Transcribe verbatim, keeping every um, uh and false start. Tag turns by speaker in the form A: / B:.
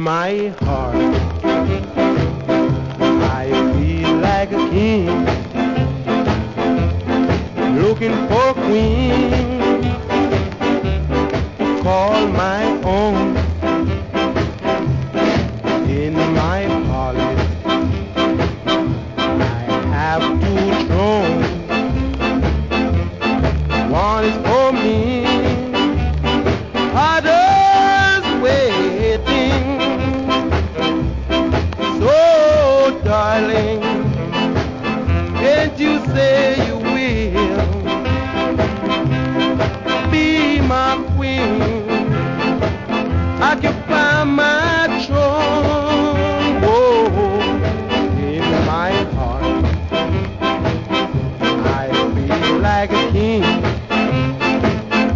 A: my heart. I feel like a king looking for a queen.